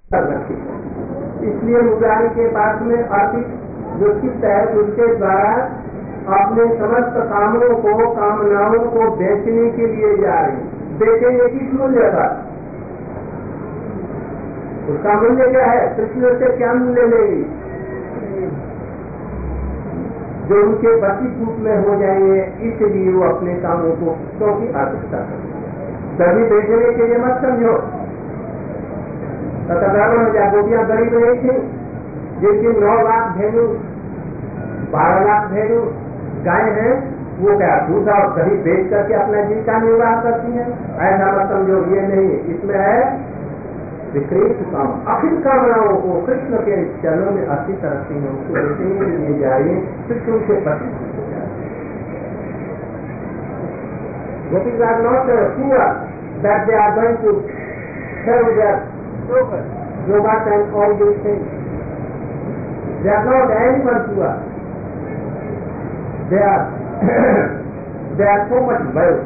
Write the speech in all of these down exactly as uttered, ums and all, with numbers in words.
इसलिए मुरारी के पास में अर्पित जो चित्त है उसके द्वारा अपने समस्त कामों को कामनाओं को बेचने के लिए जा रहे हैं। बेचेंगे किस मूल्य पर? उसका मूल्य क्या है? कृष्ण से क्या मूल्य लेंगे? जो उनके बची रूप में हो जाएंगे, इसलिए वो अपने कामों को क्योंकि आदर्शता तभी बेचने के लिए मत समझो। गोपियां गरीब नहीं थी जिनकी नौ लाख भेड़ू बारह लाख भेड़ू गाय है, वो क्या दूध और दही बेच करके अपना जीविका निर्वाह करती है? ऐसा मत समझो, ये नहीं, इसमें है विकृत काम। अखिल कामनाओं को कृष्ण के चरणों में अर्पित रखती है, उसको बेचने के लिए जा रही है, कृष्ण उनके पति gopis are not poor that they are going to serve their yogas and all these things. They are not anyone poor. They are they are so much wealth.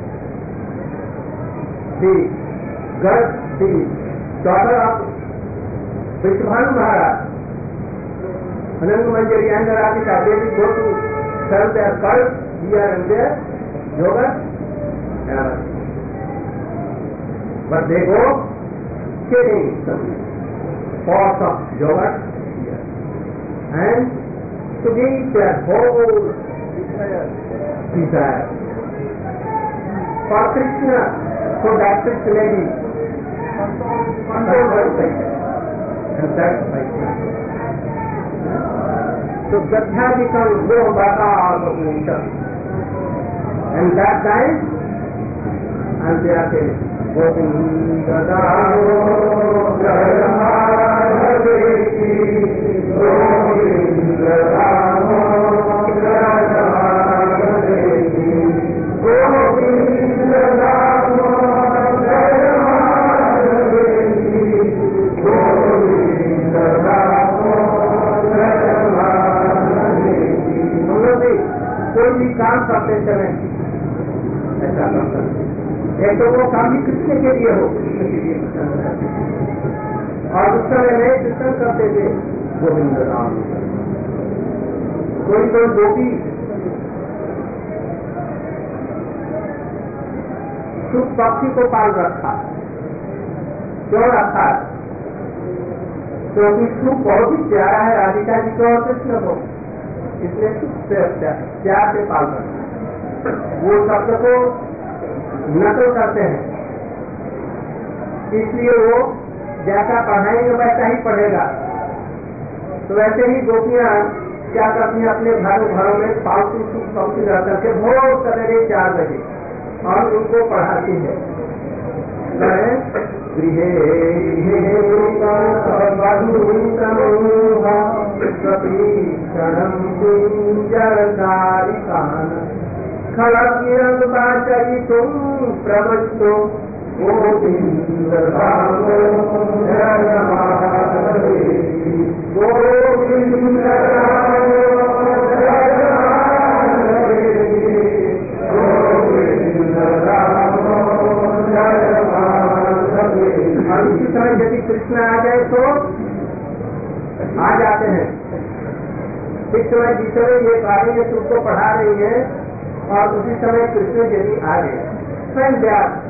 The girl, the daughter of Vishwabhanu Maharaj, Anand Manjari and Radhika, they will go to serve their cult here and there, yogas, but they go getting some pots of yogurt here and to give their whole desire for Krishna, so that Krishna may be controlled by and that's by so Gadhya becomes Gopata Bhagavata, and that time and they are saying Govind दामो जय माधवी गोविंद दामो जय माधवी गोविंद दामो जय माधवी गोविंद दामो जय माधवी। हम लोग भी कोई भी काम करते समय ऐसा काम करते, एक तो वो काम भी कृष्ण के लिए हो, कृष्ण के लिए और उस समय में कीर्तन करते थे गोविंद राम। कोई कोई गोपी सुख पक्षी को पाल रखा, क्यों रखा? क्योंकि सुख बहुत ही प्यारा है राधिका जी को और कृष्ण को, इसलिए सुख से प्यार से पाल रखा। वो शब्द को नकल करते हैं, इसलिए वो जैसा पढ़ाएंगे वैसा ही पढ़ेगा। तो वैसे ही गोपियां क्या करती हैं, अपने घरों घरों में पालतू सुख पक्षी रह करके भोर सवेरे चार बजे और उनको पढ़ाती है। गृहे खलकिरंग बाचरी तुम प्रवचो गोविंद दामो जय माधवी गोविंद दामो जय माधवी गोविंद दामो जय माधवी। और इसी समय यदि कृष्ण आ जाए तो आ जाते हैं, इस समय जिस समय ये कार्य तुमको पढ़ा रही है और उसी समय कृष्ण यदि आ गए, friend they are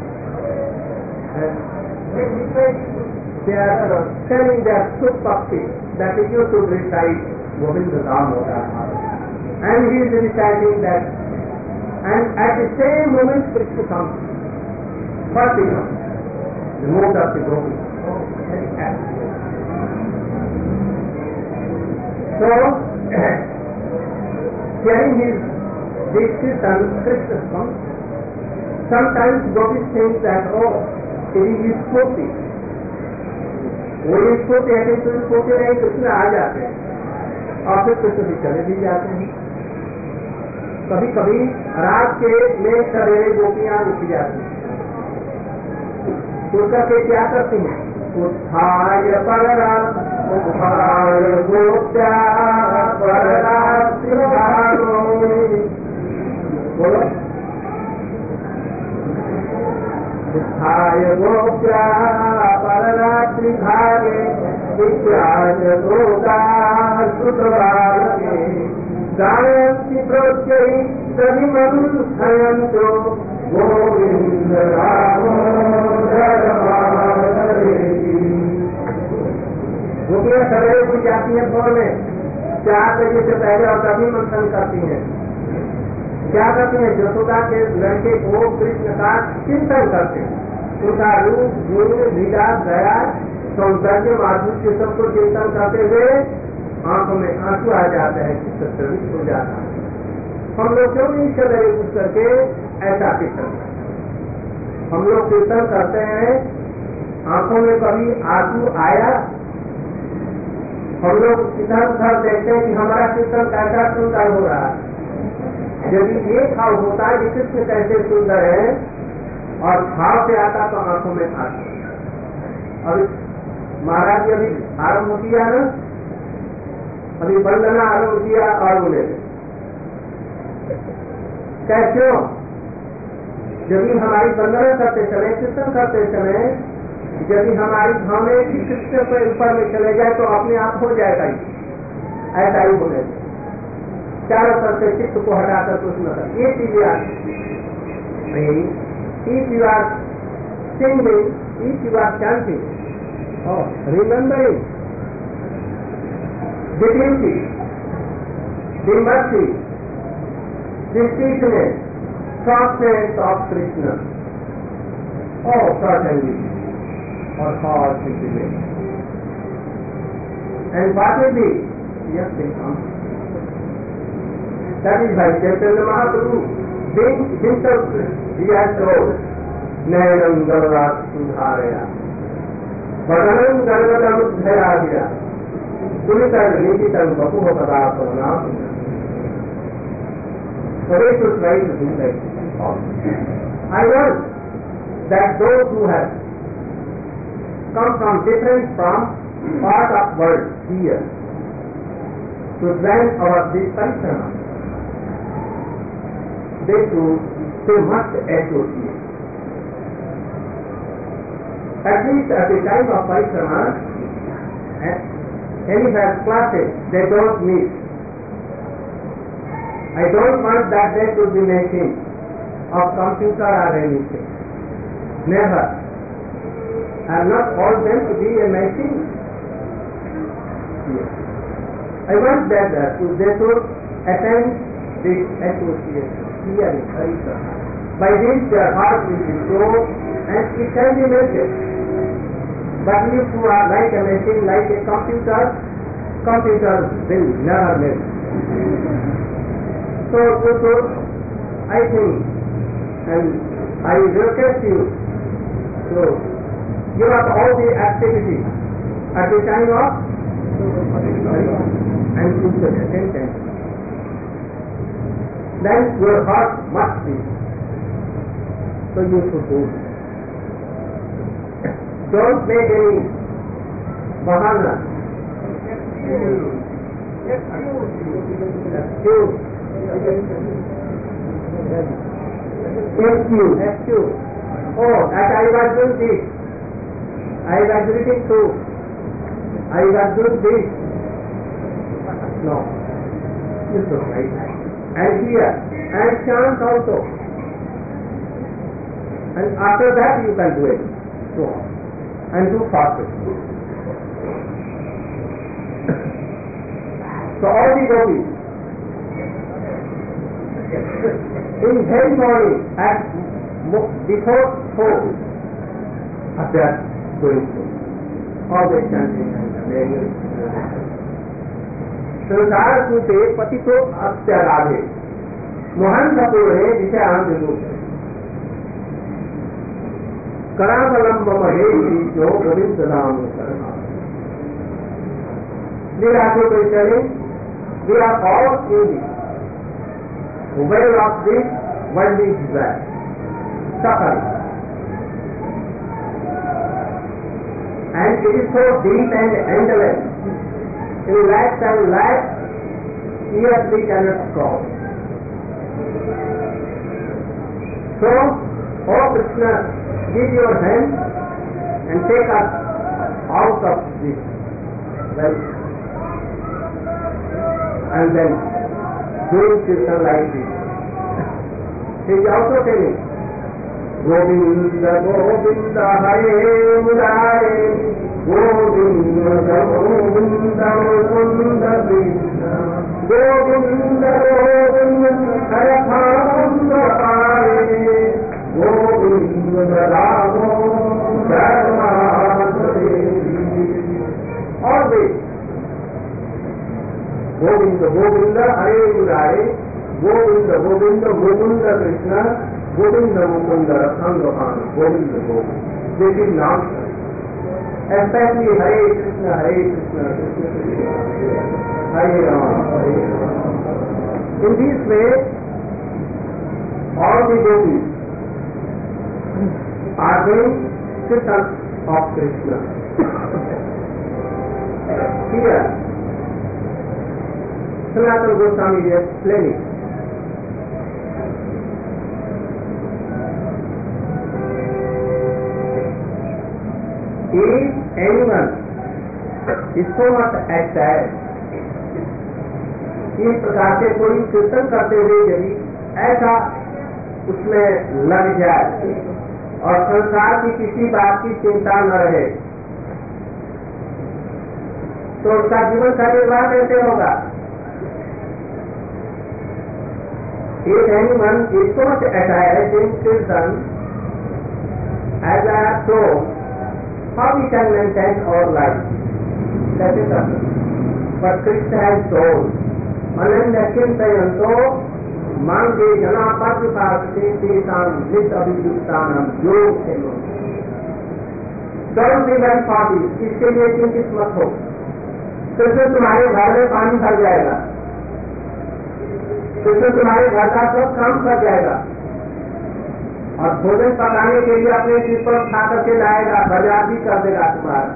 they are telling their good bhakti that you should recite Govinda Damodar, and he is reciting that, and at the same moment Krishna comes, first he comes, the mood of the gopi, so hearing his this kirtan, Krishna comes. Sometimes gopis think that, oh, it is Spoti. वो ये सोते हैं कि सोते रहे कृष्ण आ जाते हैं और फिर कृष्ण भी चले भी जाते हैं। कभी कभी रात के में सवेरे गोपियां उठ जाती हैं, तो करके क्या करती हैं? उत्थाय पररात उत्थाय गोप्या पररात बोलो उत्थाय गोप्या पररात्रि भागे विद्याच सुतवालके गायन्ति प्रोच्चै सविमनुष्ठयन्तो गोविन्द दामोदर माधवेति। गोपियाँ सवेरे उठ जाती हैं भोर में चार बजे से पहले और तभी मंथन करती हैं। क्या करती हैं? यशोदा के लड़के को कृष्ण का चिंतन करते हैं, उनका रूप गुण लीला दया सौंदर्य माधुर्य सबको चिंतन करते हुए आंखों में आंसू आ जाता है, चित्त प्रवृत्त हो जाता है। हम लोग क्यों नहीं सवेरे उठ करके ऐसा कीर्तन करते? हम लोग कीर्तन करते हैं, आंखों में कभी आंसू आया? हम लोग इधर उधर देखते हैं कि हमारा कीर्तन कैसा सुंदर हो रहा है। यदि ये भाव होता है कि कृष्ण कैसे सुंदर है और भाव से आता तो आंखों में आता। अभी महाराज जी अभी आरंभ किया ना, अभी वंदना आरंभ किया और बोले कैसे हो? यदि हमारी वंदना करते समय कीर्तन करते समय यदि हमारी भावना कृष्ण के ऊपर में चले जाए तो अपने आप हो जाएगा ही, ऐसा ही बोले। चारों तरफ से चित्त को हटाकर कुछ न कर ये चीजें आती। If you are singing, if you are chanting, oh, remembering the beauty, the mercy, the sweetness, softness of Krishna, oh, certainly, our heart will be made. And what will be? Yes, they come. That is why Chaitanya Mahaprabhu himself he has told, Nayanam Garvat Sudharaya, Vadanam Garvadamuddhayadya, Sunitam Nikitam Vapuha Padapana. So they should try to do like this. I want that those who have come from different from part of world here to join our this parikrama, they should they must associate. At least at the time of parikrama, any has classes they don't meet. I don't want that they should be machine of computer or anything. Never. I am not all them to be a machine. Yes. I want that uh, they should attend this association. Here is parikrama. By this their heart will be pure and it can be measured. But if you are like a machine, like a computer, computer will never measure. So, so, so, I think, and I request you to give up all the activities at the time of and put the attention. Then your heart must be. So you should do. Don't make any bahana. Excuse. Excuse. Excuse. Oh, that I was doing this. I was reading too. I was doing this. No. You should write. And here. And chant also. And after that you can do it. So on. And do fasting. So all the gopis, in very morning, at before four, they are going to all the chanting and praying. संसार कूटे पति को अत्याराधे मोहन कपूरे विषय आनंद रूप करावलंब महे जो गोविंद नाम करना लीला को चले we are all in the well of this worldly desire suffering and it is so deep and endless in life and life here we cannot stop. So, oh Krishna, give your hand and take us out of this wealth. And then doing kirtan like this. He is also telling, Govinda Govinda Hare Murare, Govinda Govinda Mukunda Krishna, Govinda Govinda Hare Govinda Hare, Govinda Ramo Dharma Devi. Always Govinda Govinda Hare Murare, Govinda Govinda Mukunda Krishna, Govinda Mukunda Rasangapana, Govinda Govinda. This is nonsense. Especially Hare Krishna, Hare Krishna, Krishna Krishna, Hare Rama, Hare Rama. In this way, all the devotees are doing kirtan of Krishna. Here, Sanatana Goswami is explaining. If anyone is so much attached, इस प्रकार से कोई कीर्तन करते हुए यदि ऐसा उसमें लग जाए और संसार की किसी बात की चिंता न रहे, तो उसका जीवन का निर्वाह कैसे होगा? If anyone is so much attached in kirtan, as I have told, how we can maintain our life? That is all. But Krishna has told, Ananda Kintayanto Mange Jana Patriparte Tesam Nit Abhiduttanam Yog Seno. Don't be very party, इसके लिए चिंतित मत हो। कृष्ण तुम्हारे घर में पानी भर जाएगा, कृष्ण तुम्हारे घर का सब काम कर जाएगा और भोजन पकाने के लिए अपने सिर पर उठा करके लाएगा, बाजार भी कर देगा तुम्हारा।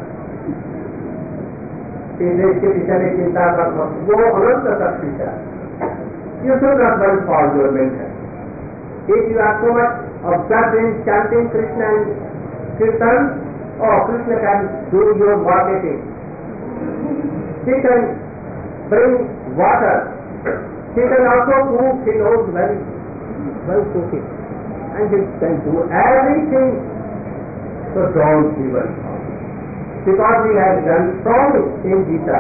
इसके विषय में चिंता कर, वो अनंत शक्ति है। You should not worry for your mental. If you are so much obsessed in chanting Krishna and Kirtan, oh, Krishna can do your marketing. He can bring water. He can also cook. He knows very well cooking. And he can do everything. So don't be worried. Because he has done so in Gita.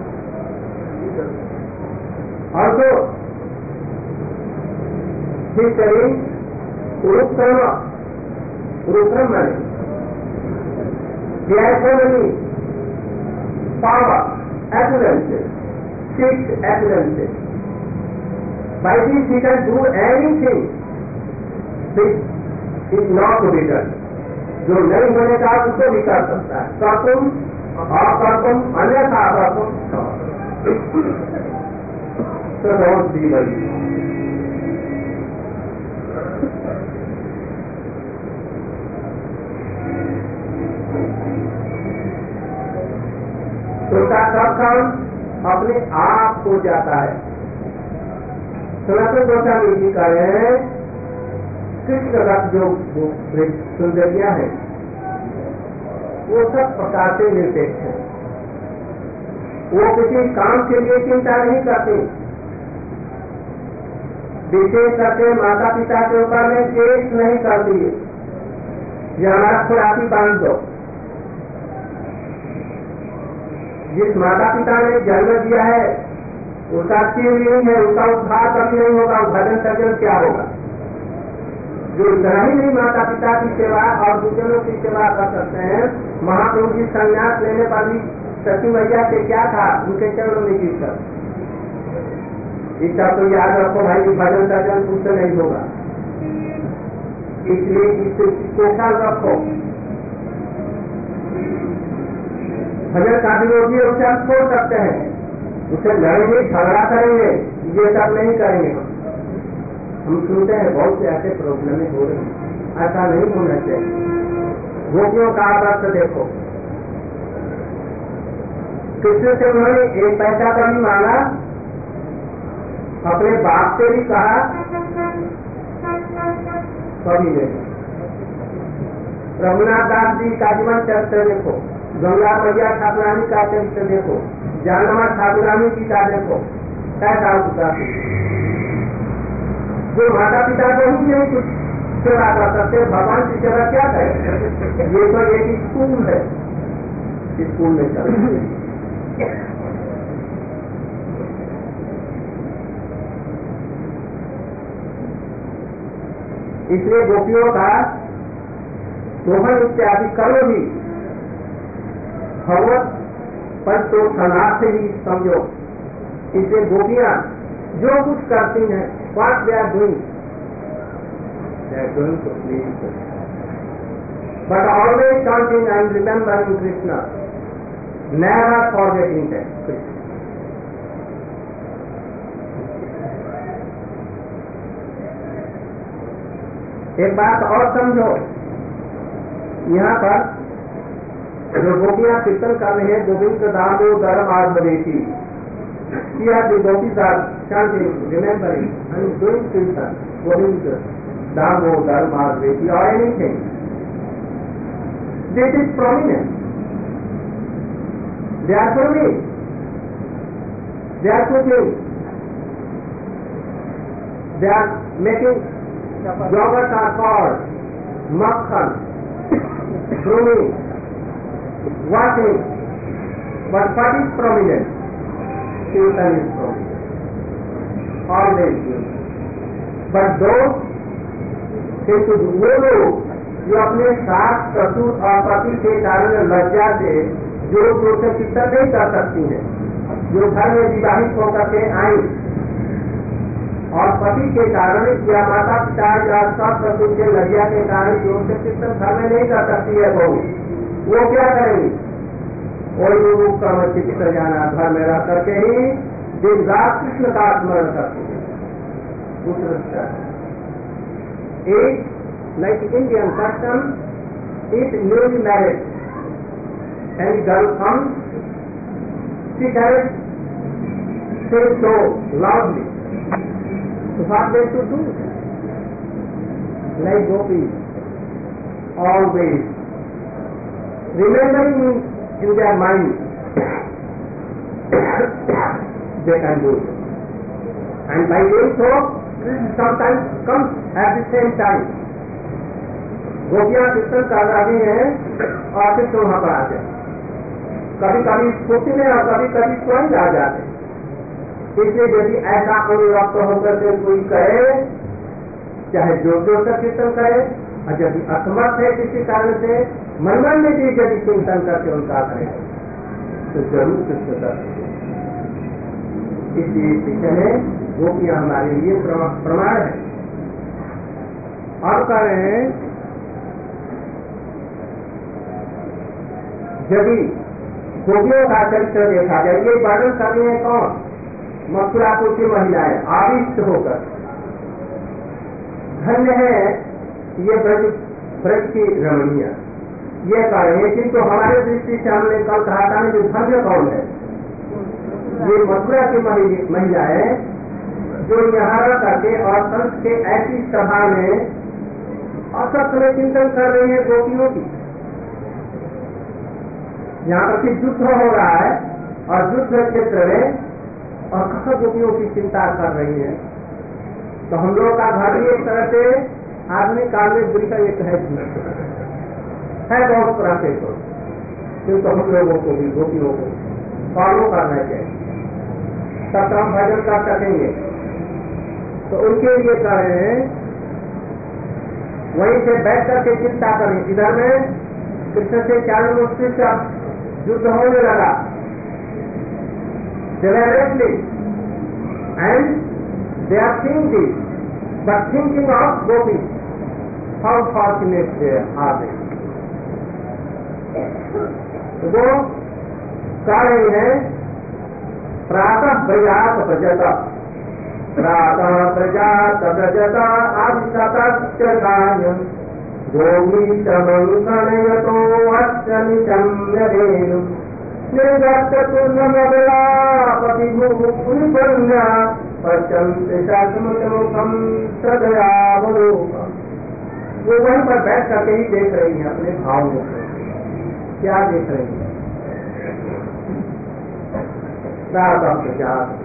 Also, he is telling Urukrama, Urukrama. He has so many power, excellences, six excellences. By this he can do anything which is not to be done. जो नहीं होने का उसको भी कर सकता है। कर्तुम अकर्तुम अन्यथा कर्तुम तो बहुत दी गई। उसका सब काम अपने आप हो जाता है। सनातन गोस्वामी जी कह रहे हैं कृष्ण का जो सुंदरियां है वो सब प्रकार से निरपेक्ष है। वो किसी काम के लिए चिंता नहीं करती। विशेष करके माता पिता के ऊपर में केस नहीं करती है, ये हमारा खुराकी बांध दो। जिस माता पिता ने जन्म दिया है उसका शिव नहीं है, उसका उद्धार कभी नहीं होगा, भजन सज्जन क्या होगा? जो इतना ही नहीं माता पिता की सेवा और गुरुजनों की सेवा कर सकते हैं, महाप्रभु जी संन्यास लेने पर भी सती मैया से क्या था, उनके चरणों में गिर कर। इसका तो याद रखो भाई, भजन सज्जन तुमसे नहीं होगा, इसलिए इसको ख्याल रखो। भजन का विरोधी उसे हम छोड़ सकते हैं, उसे लड़ेंगे, झगड़ा करेंगे, ये सब नहीं करेंगे। हम सुनते हैं बहुत से ऐसे प्रॉब्लम हो रहे हैं, ऐसा नहीं होना चाहिए। गोपियों का आदर्श देखो, कृष्ण से उन्होंने एक पैसा का भी मांगा, अपने बाप से भी कहा, कभी नहीं। रघुनाथ दास जी का जीवन चरित्र देखो, गंगा मैया ठाकुरानी का चरित्र देखो, जानवा ठाकुरानी जी का देखो, कैसा उसका जो माता पिता को ही नहीं कुछ सेवा कर सकते, भगवान की सेवा क्या करे? ये तो एक स्कूल है, स्कूल में चल इसलिए गोपियों का दोहन इत्यादि करो भी भगवत पर तो सनाथ से ही समझो। इसलिए गोपियां जो कुछ करती हैं, what they are doing, they are going to please Krishna, but always chanting and remembering Krishna, never forgetting Krishna. एक बात और समझो, यहाँ पर जो गोपियां कीर्तन कर रहे हैं, गोविंद दामो धर्म आत्मदेशी, here the gopis are chanting, remembering and doing kirtan, govind damo dharma advaiti or anything. This is prominent. They are doing, they are cooking, they are making yogurt are called makhan, grooming, washing, but what is prominent? Kirtan is prominent. Always doing. But those किंतु वो लोग जो अपने सास ससुर और पति के कारण लज्जा से जो जो से कीर्तन नहीं कर सकती है, जो घर में विवाहित होकर के आई और पति के कारण या माता पिता या सास ससुर के लज्जा के कारण जो से कीर्तन घर में नहीं कर सकती है बहू, वो क्या करेंगी? वही लोगों का चित्र जाना, घर में रह करके ही दिन रात कृष्ण का स्मरण करते हैं। एक like Indian custom, if newly married and girl comes, she carries say so loudly. So what they should do? Like gopis, always remembering in their mind, they can do it. And by doing so, sometimes comes at the same time. गोपियां कीर्तन कर रही हैं और फिर तो वहां पर आते, कभी कभी स्फूर्ति में और कभी कभी स्वयं आ जाते। इसलिए यदि ऐसा अनुरक्त होकर के कोई करे, चाहे जोर जोर से कीर्तन करे, और यदि असमर्थ है किसी कारण से मन मन में भी यदि चिंतन करके उनका करे तो जरूर कृष्ण करते। इसलिए शिक्षण गोपियां हमारे लिए प्रमाण है। और कह रहे हैं यदि गोपियों का चरित्र देखा जाए, ये वर्णन कर रही है कौन? मथुरापुर की महिलाएं आविष्ट होकर। धन्य है ये ब्रज ब्रज की रमणिया, ये कह रहे हैं। किंतु हमारे दृष्टि से हमने कल कहा था कि धन्य कौन है? ये मथुरा की महिलाएं जो यहाँ रह करके और संत के ऐसी सभा में असत में चिंतन कर रही है गोपियों की। यहाँ पर युद्ध हो रहा है और युद्ध क्षेत्र में और कहा गोपियों की चिंता कर रही है। तो हम लोग का घर भी एक तरह से आदमी काल में बुरी का एक है है बहुत तरह से, तो क्योंकि हम लोगों को भी गोपियों को फॉलो करना चाहिए, तब तो हम भजन कर सकेंगे। तो उनके लिए कह रहे हैं वहीं से बैठ करके चिंता करें। इधर में कृष्ण से चार मुक्ति से युद्ध होने लगा, deliberately, and they are thinking, but thinking of gopis, how fortunate they are they. तो वो कह रही है प्रातः प्रजात प्रजता, प्रातः प्रजात प्रजता आदिशतश्चकायम् गोमीतमङ्कणयतो अष्टमिशम्यदेनु निर्गतपूर्णमबलापति मुनिपन्या पश्यन्ति शास्त्रमुखं सदयावलोकम्। वो वहीं पर बैठ करके ही देख रही है अपने भाव में। क्या देख रही है? प्रातः प्रजात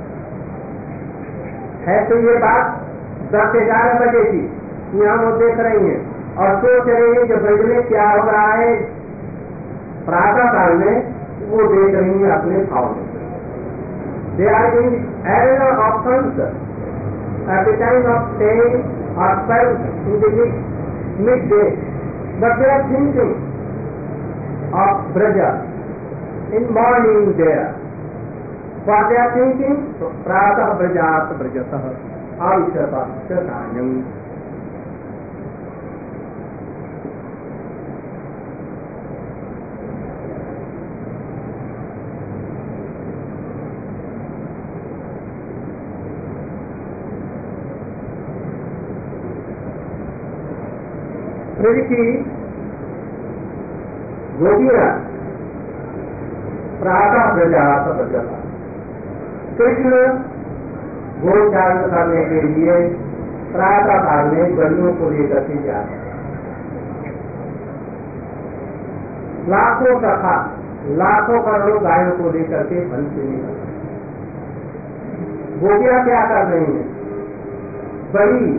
है। तो ये बात दस ग्यारह बजे की यहाँ वो देख रही है और सोच रही है कि ब्रज में क्या हो रहा है प्रातः काल में, वो देख रही है अपने भाव में। They are in error of sons at the time of staying or spent in the mid, midday, but they are thinking of Braja in morning there. What they are thinking? Pratah Brajat Brajatah Avishabhashyatayam. Braj की गोपियां प्रातः प्रजात प्रजता, कृष्ण गोचारण करने के लिए प्रातः काल में गलियों को लेकर के जाते हैं। लाखों सखा लाखों करोड़ों गायों को लेकर के वन से निकलते। गोपियां क्या कर रही हैं? बड़ी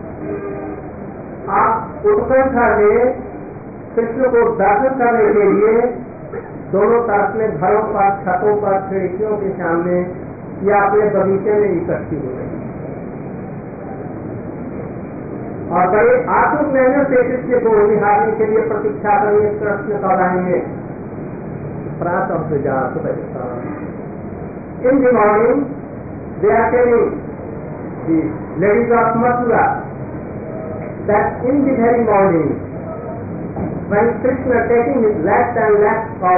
आप उत्कंठा से कृष्ण को दर्शन करने के लिए दोनों तरफ में घरों पर, छतों पर, खिड़कियों के सामने या अपने बगीचे में इकट्ठी हो रही और बड़े आतुर मेहनत से कृष्ण को निहारने के लिए प्रतीक्षा करेंगे। कृष्ण कब आएंगे? प्रातः प्रजात बजता। In the morning they are telling the ladies of Mathura that in the very morning, when Krishna taking his last and last cow,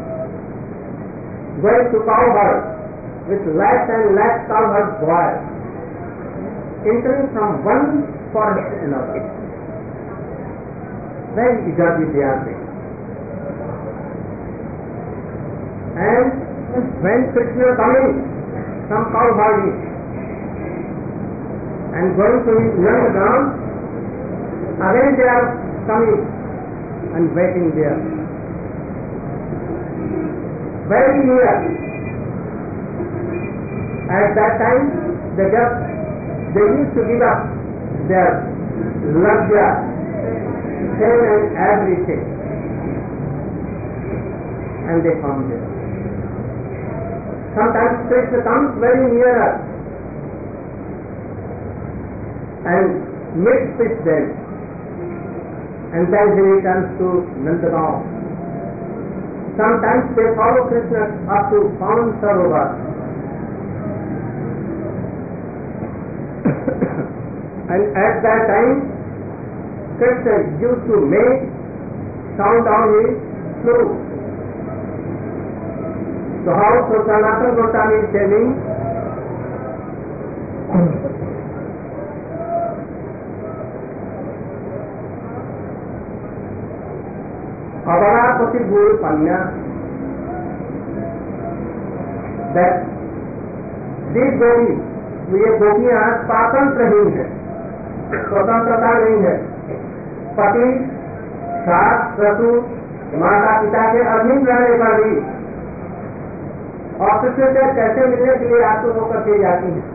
going to cow herd with last and last cow herd boy, entering from one forest to another, very eagerly they are there. And when Krishna coming from cow herding and going to his young ground, again they are coming and waiting there. Very near. At that time, they just they used to give up their luxury, fame and everything, and they come there. Sometimes Krishna comes very near us and meets with them. And then he returns to Nandagaon. Sometimes they follow Krishna up to Pawan Sarovar. And at that time, Krishna used to make sound on his flute. So how so Sanatana Goswami is telling, Avarapati Guru Panya, that these gopis, ये गोपियां स्वतंत्र ही है, स्वतंत्रता नहीं है। पति, सास, ससुर, माता पिता के अधीन रहने पर भी और कृष्ण से कैसे मिलने के लिए आतुर होकर के जाती है।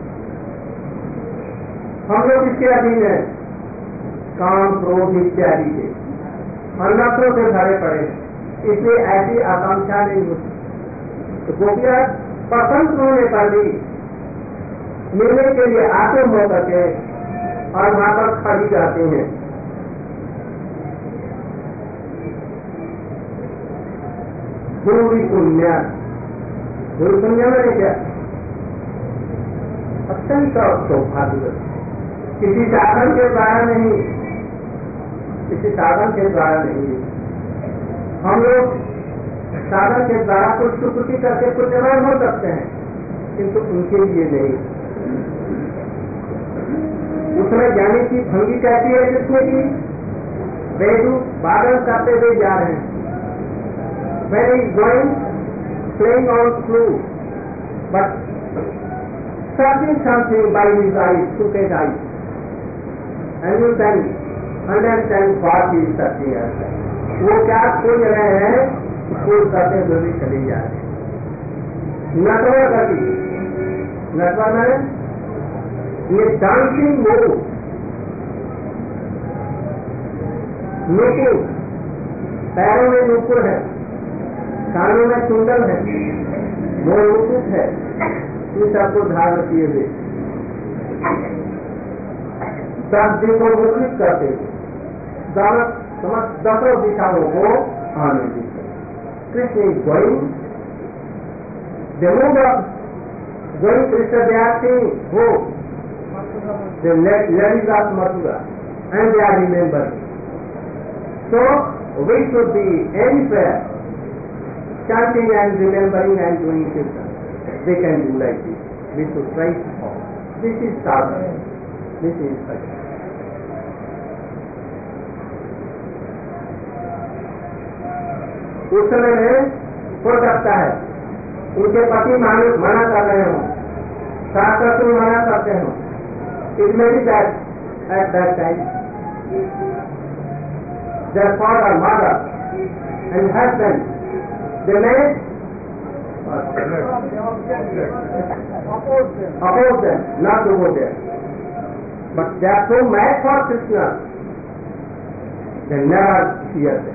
हम लोग इसके अधीन है, काम, क्रोध इत्यादि के अन्नत्रों से भरे पड़े, इसलिए ऐसी आकांक्षा नहीं होती। तो गोपियां पसंद होने पर भी मिलने के लिए आतुर होकर के और वहां पर खड़ी जाती हैं। गुरु पुण्य, गुरु पुण्य में क्या अत्यंत सौभाग्य, किसी साधन के द्वारा नहीं, किसी साधन के द्वारा नहीं। हम लोग साधन के द्वारा कुछ सुकृति करके पुण्यवान हो सकते हैं, किंतु उनके लिए नहीं। उसमें जाने की भंगी कहती है जिसमें की बेदू बादल करते हुए जा रहे हैं। When he is going, playing on flute, but searching something by his eyes, crooked eyes, and you can understand what he is searching at. वो क्या खोज रहे हैं, खोज करते हुए भी चले जा रहे हैं। नटवर गति, नटवर में ये डांसिंग मूव, नुपुर, पैरों में नुपुर है, कानों में कुंडल है, मोर मुकुट है, इन सबको धारण किए हुए दस दिन को मुद्रित करते हुए समस्त दसों दिशाओं को आने दी। Krishna is going the mood of going Krishna they are saying हो the ladies of Mathura and they are remembering. So we should be anywhere chanting and remembering and doing kirtan. They can do like this. We should try to follow. This is sadhana. This is sadhana. उस समय में हो सकता है उनके पति मना कर रहे हो, सास ससुर मना करते हो, it may be that at that time their father, mother and husband they may oppose them not to go there, but they are so mad for Krishna they never fear them.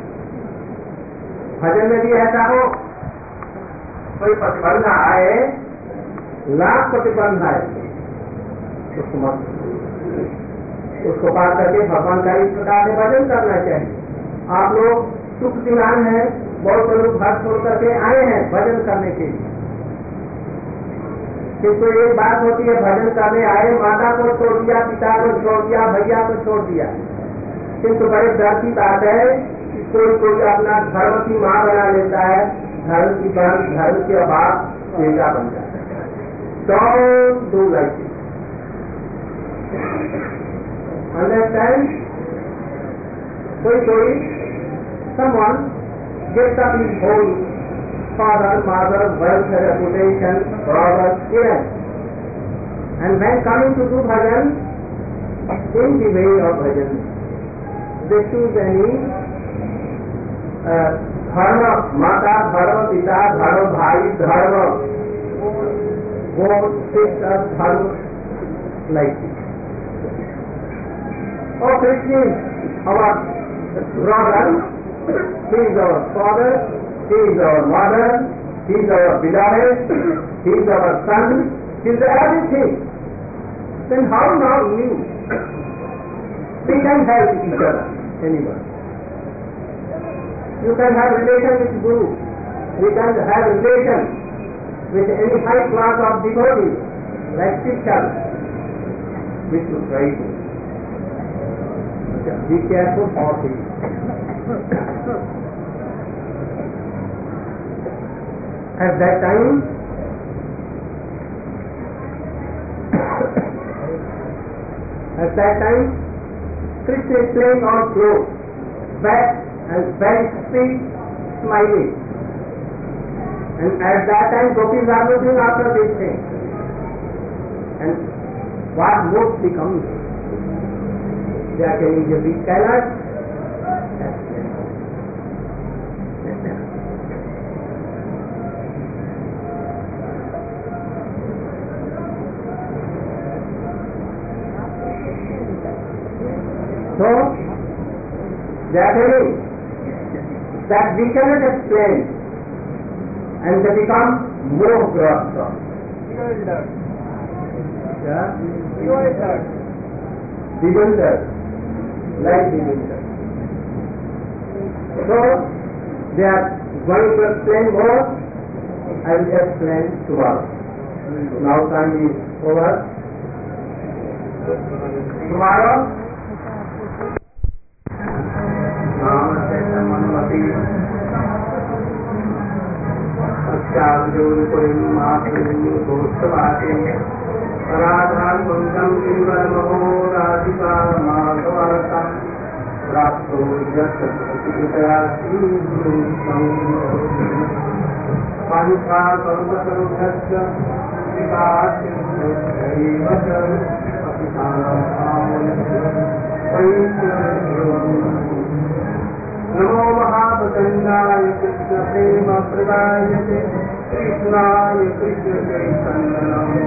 भजन में भी ऐसा हो, कोई प्रतिबंध आए, लाख प्रतिबंध आए, उसको मत उसको पार करके भगवान का इस प्रकार से भजन करना चाहिए। आप लोग सुख दिलान है, बहुत से लोग घर छोड़ करके आए हैं भजन करने के लिए, किंतु एक बात होती है भजन करने आए, माता को छोड़ दिया, पिता को छोड़ दिया, भैया को छोड़ दिया, किंतु बड़े डर की बात है कोई कोई अपना धर्म की माँ बना लेता है, धर्म की बहन, धर्म के बाप बेटा बन जाता है। Don't do like this. Understand? कोई कोई someone gets up his whole father, mother, wealth, reputation, brother, parents, and when coming to do bhajan, in the way of bhajan, they choose any धर्म, माता धर्म, पिता धर्म, भाई धर्म, वो सिस्टर धर्म, लाइक और Krishna our brother, he is our father, he is our mother, he is our beloved, he is our son, he is everything. Then how now you? We can help each other, anyone. You can have relation with Guru. You can have relation with any high class of devotees, like Shiksha. We should try to. Be careful for this. At that time, at that time, Krishna is playing on clothes, back and very sweet, smiling. And at that time, gopis are looking after these things. And what mood becomes? They are telling you, we cannot. So, they are telling that we cannot explain, and they become more grosser. Yeah? Bewildered, like bewildered. So, they are going to explain more. I will explain tomorrow. Now time is over. Tomorrow, राधान Kunzum Girivar महो राधिका माधवारता प्राप्तो यत्प्रतिगतयासी पंथा करुणकरुणस्य विकासिन्दैवत नमो महाप्रचंडाय कृष्ण प्रेम प्रदायते कृष्णाय कृष्ण चैतन्य नाम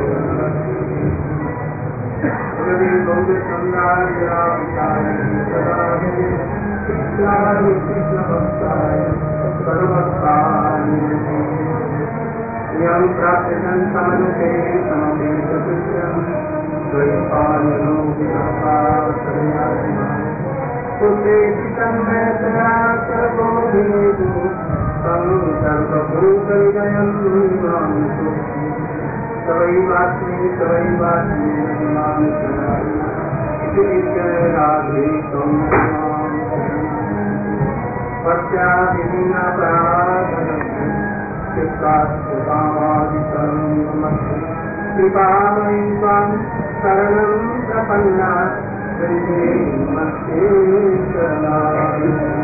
कृष्णाय कृष्ण भक्ताय सर्वभक्ताय यं प्राप्यसंसानुते समवेतकृत्यं द्वैपायनो विरहासरयात्मा सुप्रेषितं मैत्रा सर्वोऽधीतु तं सर्वभूतविजयं मान्तु सवैवास्मि सवैवास्मि मां राधे त्वं कृपामयि त्वां शरणं प्रपन्ना शरणागति